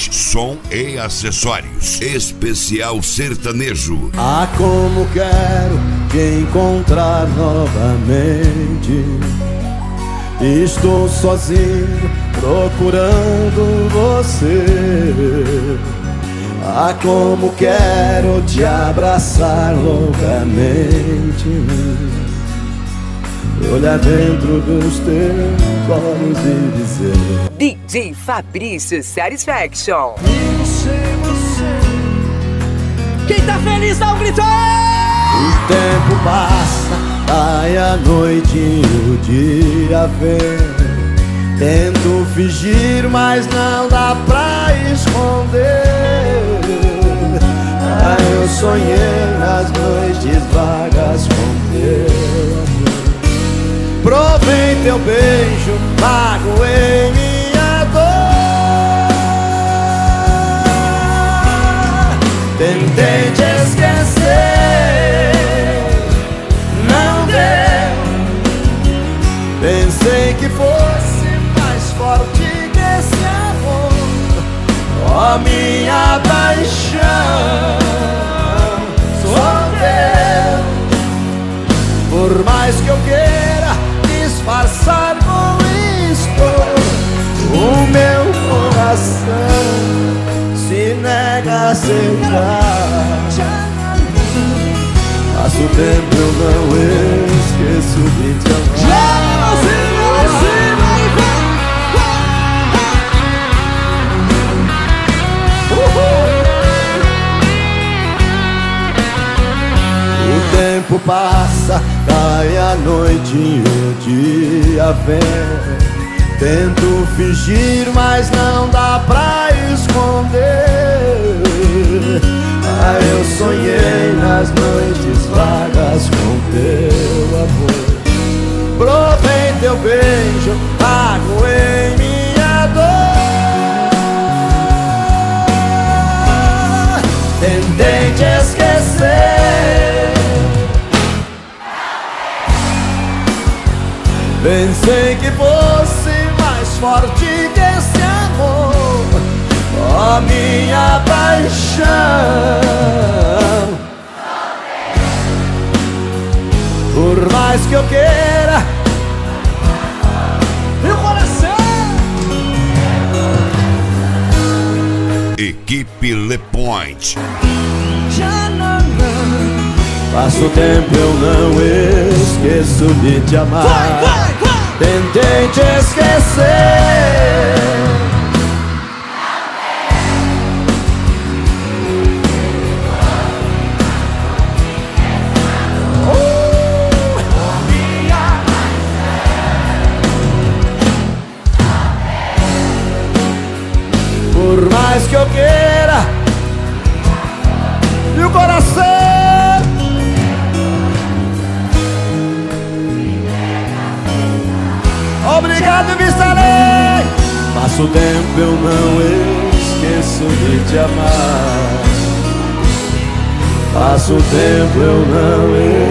Equipment, som e acessórios. Especial sertanejo. Ah, como quero te encontrar novamente. Estou sozinho procurando você. Ah, como quero te abraçar loucamente, olhar dentro dos teus olhos e dizer: DJ Fabrício Satisfaction. Você. Quem tá feliz dá um grito! O tempo passa, vai a noite e o dia vem. Tento fingir, mas não dá pra esconder. Ah, eu sonhei nas noites vagas com teu amor. Provei teu beijo, magoei minha dor. Tentei te esquecer, não deu. Pensei que fosse mais forte que esse amor. Ó, minha paixão, sou teu. Por mais que eu queira disfarçar com isto, o meu coração se nega a aceitar. Passo o tempo, eu não esqueço de te amar. O tempo passa, cai a noite e o dia vem. Tento fingir, mas não dá pra esconder. Ah, eu sonhei nas noites vagas com teu amor. Provei teu beijo, magoei minha dor. Tentei te esquecer, pensei que fosse mais forte que esse amor. Ó, minha paixão, por mais que eu queira, meu coração. Equipe Le Point. Passo o tempo, eu não esqueço de te amar. Vai. Tentei te esquecer, por mais que eu queira, e o coração. Obrigado, Vistarei. Passo o tempo, eu não esqueço de te amar. Passo o tempo, eu não esqueço.